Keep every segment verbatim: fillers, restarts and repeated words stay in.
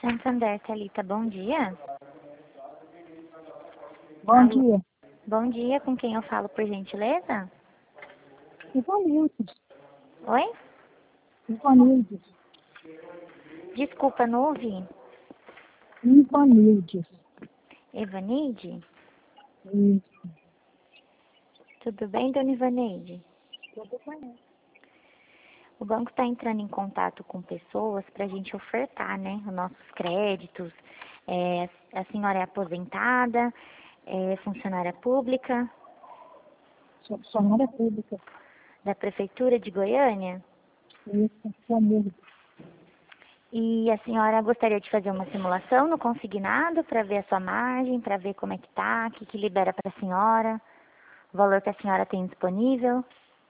Santander, Thalita, bom dia. Bom Alô. dia. Bom dia, com quem eu falo, por gentileza? Ivanildes. Oi? Ivanildes. Desculpa, não ouvi. Ivanildes. Evaneide? Isso. Tudo bem, dona Ivaneide? Tudo bem. O banco está entrando em contato com pessoas para a gente ofertar, né, os nossos créditos. É, a senhora é aposentada, é funcionária pública Sou funcionária pública. da Prefeitura de Goiânia. Isso, família. E a senhora gostaria de fazer uma simulação no consignado para ver a sua margem, para ver como é que tá, o que, que libera para a senhora, o valor que a senhora tem disponível.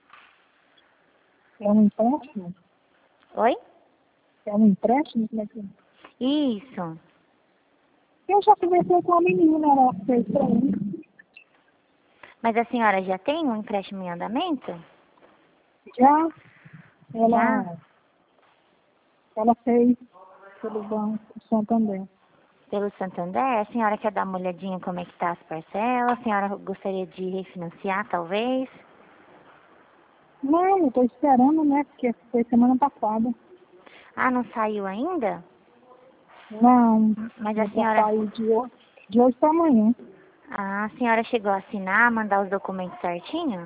É um empréstimo? Oi? É um empréstimo? Como é que é? Isso. Eu já conversei com a menina, ela fez pra mim. Mas a senhora já tem um empréstimo em andamento? Já, Já? ela, ela fez pelo Banco Santander. Pelo Santander? A senhora quer dar uma olhadinha como é que tá as parcelas? A senhora gostaria de refinanciar, talvez? Não, eu tô esperando, né? Porque foi semana passada. Ah, não saiu ainda? Não, Mas a eu já senhora... saí de hoje, de hoje pra amanhã. Ah, a senhora chegou a assinar, mandar os documentos certinho?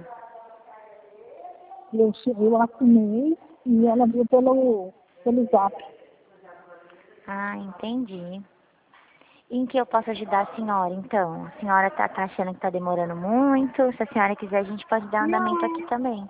Eu, che- eu assinei e ela viu pelo, pelo zap. Ah, entendi. Em que eu posso ajudar a senhora, então? A senhora tá, tá achando que tá demorando muito? Se a senhora quiser, a gente pode dar andamento aqui Não, também.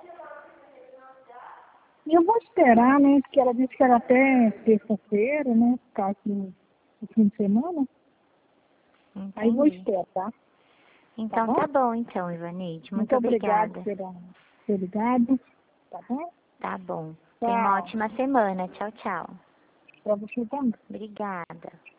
eu vou esperar, né? Porque ela disse que era até terça-feira, né? Por causa do, do fim de semana. Aí eu vou Entendi. esperar, tá? Tá Então bom? tá bom, então, Ivaneide. Muito Muito obrigada obrigada. por ter ligado. Tá bom? Tá bom. Tenha uma Tchau. ótima semana. Tchau, tchau. Pra você também. Obrigada.